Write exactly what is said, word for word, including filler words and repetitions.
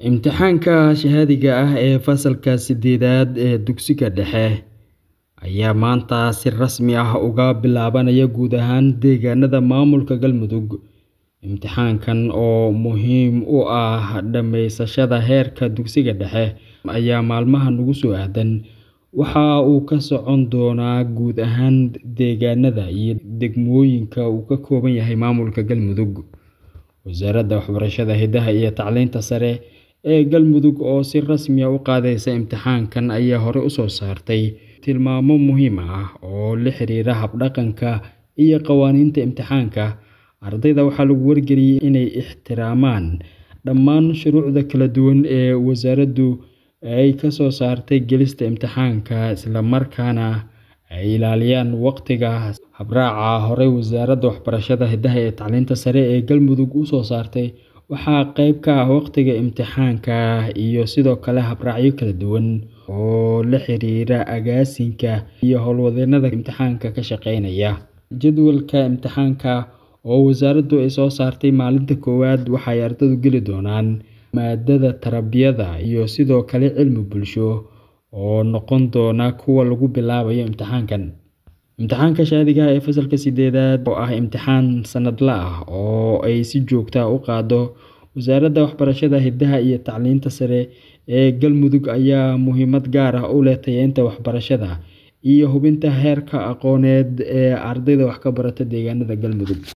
Imtixaanka shahaadiga ah ee fasalka sideedaad ee dugsiga dhexe ayaa maanta si rasmi ah uga bilaabanaya guud ahaan deegaanada maamulka Galmudug. Imtixaankan oo muhiim u ah dhammaysashada heerka dugsiga dhexe ayaa maalmahan ugu soo aadan waxa uu ka socon doonaa guud ahaan deegaanada iyo degmooyinka uu ka kooban yahay maamulka Galmudug. Wasaaradda Waxbarashada, Hidaha iyo Tacliinta Sare ee Galmudug oo si rasmi ah u qaadaysa imtixaankan ayaa hore u soo saartay tilmaamo muhiim ah oo la xiriira habdhaqanka iyo qawaaniinta imtixaanka. Ardayda waxaa lagu wargeliyay inay ixtiraamaan dhammaan shuruucda kala duwan ee wasaaraddu ay ka soo saartay gelista imtixaanka, isla markaana ay ilaaliyaan waqtiga. Habraaca hore Wasaaradda Waxbarashada, Hidaha iyo Tacliinta Sare ee Galmudug u soo saartay waxaa qayb ka ah waqtiga imtixaanka iyo sidoo kale habraacyo kala duwan oo la xiriira agaasinka iyo howlwadeennada imtixaanka ka shaqeynaya. Jadwalka imtixaanka oo wasaaraddu ay soo saartay maalinta koowaad waxay ardaydu geli doonaan maadada tarbiyada iyo sidoo kale cilmi bulsho oo noqon doona kuwa lagu bilaabayo imtixaankan. Imtixaanka shahaadiga ah ee fasalka sideedaad oo ah imtixaan sanadle ah oo ay si joogto ah u qaado Wasaaradda Waxbarashada, Hidaha iyo Tacliinta Sare ee Galmudug ayaa muhiimad gaar ah u leh tayeynta waxbarashada iyo hubinta heerka aqooneed ee ardayda wax ka barata deegaanada Galmudug.